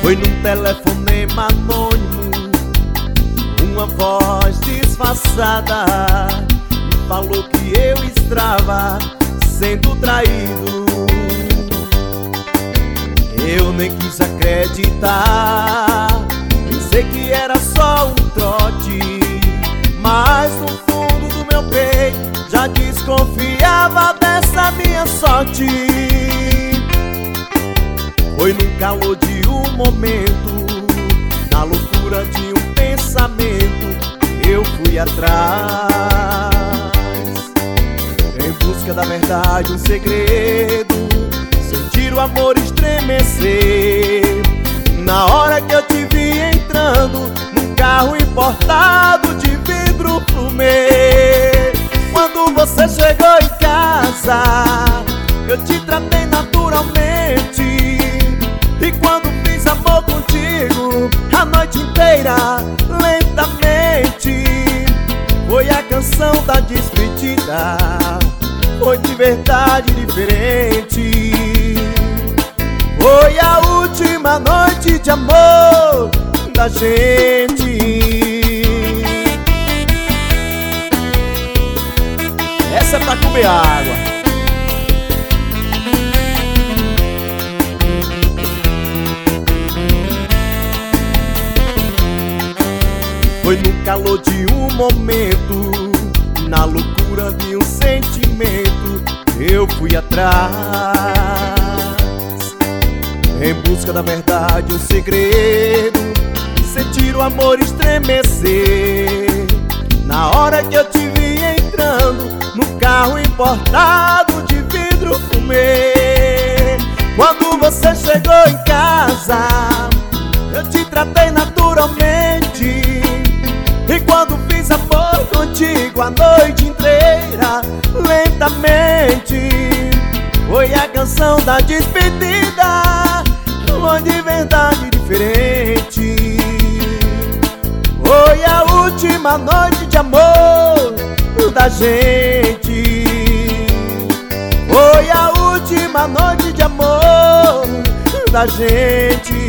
Foi num telefonema anônimo, uma voz disfarçada me falou que eu estava sendo traído. Eu nem quis acreditar, pensei que era só um trote, mas no fundo do meu peito já desconfiava dessa minha sorte. Foi no calor de um momento, na loucura de um pensamento, eu fui atrás, em busca da verdade, um segredo, sentir o amor estremecer. Na hora que eu te vi entrando num carro importado de vidro fumê. Quando você chegou em casa, eu te tratei naturalmente, e quando fiz amor contigo a noite inteira, lentamente, foi a canção da despedida, foi de verdade diferente. Foi a última noite de amor da gente. Essa é pra comer água. Foi no calor de um momento, na loucura de um sentimento, eu fui atrás, em busca da verdade, um segredo, sentir o amor estremecer. Na hora que eu te vi entrando no carro importado de vidro fumê. Quando você chegou em casa, eu te tratei naturalmente, e quando fiz amor contigo a noite inteira, lentamente, foi a canção da despedida, foi de verdade diferente. Foi a última noite de amor da gente. Foi a última noite de amor da gente.